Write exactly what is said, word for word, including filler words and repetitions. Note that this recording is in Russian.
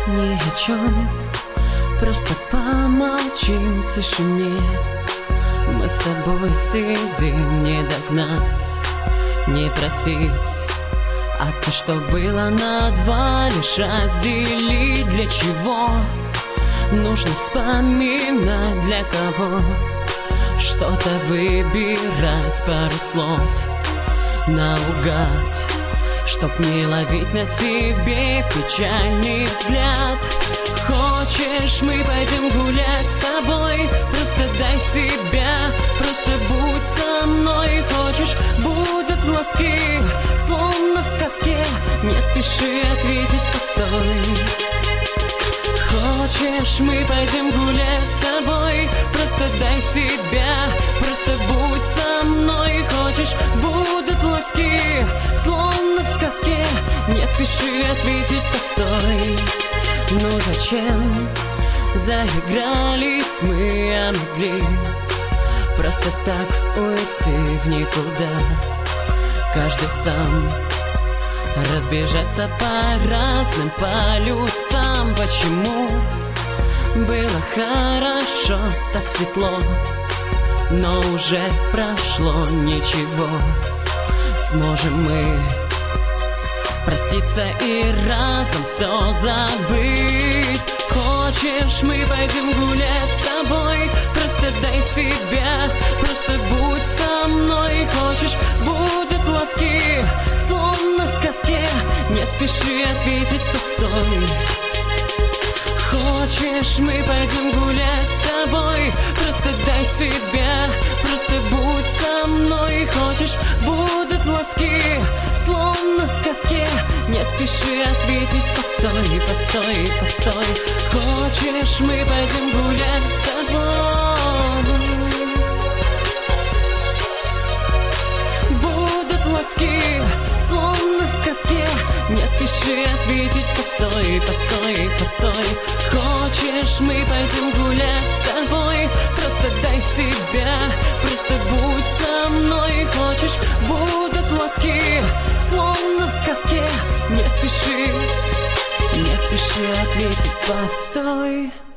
Ни о чем, просто помолчим в тишине. Мы с тобой сидим, не догнать, не просить. А то, что было на два, лишь разделить. Для чего нужно вспоминать, для кого что-то выбирать, пару слов наугад, чтоб не ловить на себе печальный взгляд. Хочешь, мы пойдем гулять с тобой? Просто дай себя, просто будь со мной. Хочешь, будут глазки, словно в сказке, не спеши ответить, постой. Хочешь, мы пойдем гулять с тобой? Просто дай себя, просто будь со мной. Хочешь, будут глазки, словно в сказке, не спеши ответить, постой. Ну зачем заигрались мы, а могли просто так уйти в никуда? Каждый сам разбежаться по разным полюсам. Почему было хорошо, так светло, но уже прошло ничего? Сможем мы проститься и разом все забыть? Хочешь, мы пойдем гулять с тобой? Просто дай себя, просто будь со мной. Хочешь, будут ласки, словно в сказке, не спеши ответить, постой. Хочешь, мы пойдем гулять с тобой? Просто дай себя, просто будь со мной. Хочешь, будут ласки, словно в сказке, не спеши ответить, постой, постой, постой. Хочешь, мы пойдем гулять с тобой? Будут ласки, словно в сказке, не спеши ответить, постой, постой, постой. Хочешь, мы пойдем гулять с тобой? Просто дай себя, просто будь со мной. Хочешь, будут ласки, словно в сказке, не спеши, не спеши ответить, постой.